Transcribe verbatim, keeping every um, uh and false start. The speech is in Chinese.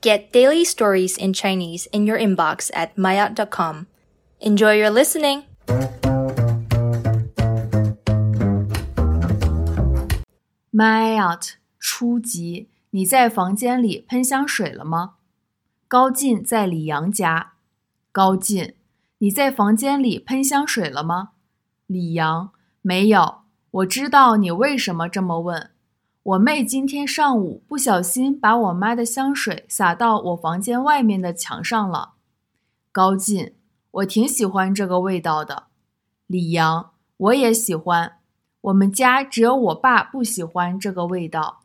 Get daily stories in Chinese in your inbox at maya dot com. Enjoy your listening! My out 初级，你在房间里喷香水了吗？高进在李阳家。高进，你在房间里喷香水了吗？李阳，没有，我知道你为什么这么问。我妹今天上午不小心把我妈的香水洒到我房间外面的墙上了。高进，我挺喜欢这个味道的。李阳，我也喜欢。我们家只有我爸不喜欢这个味道。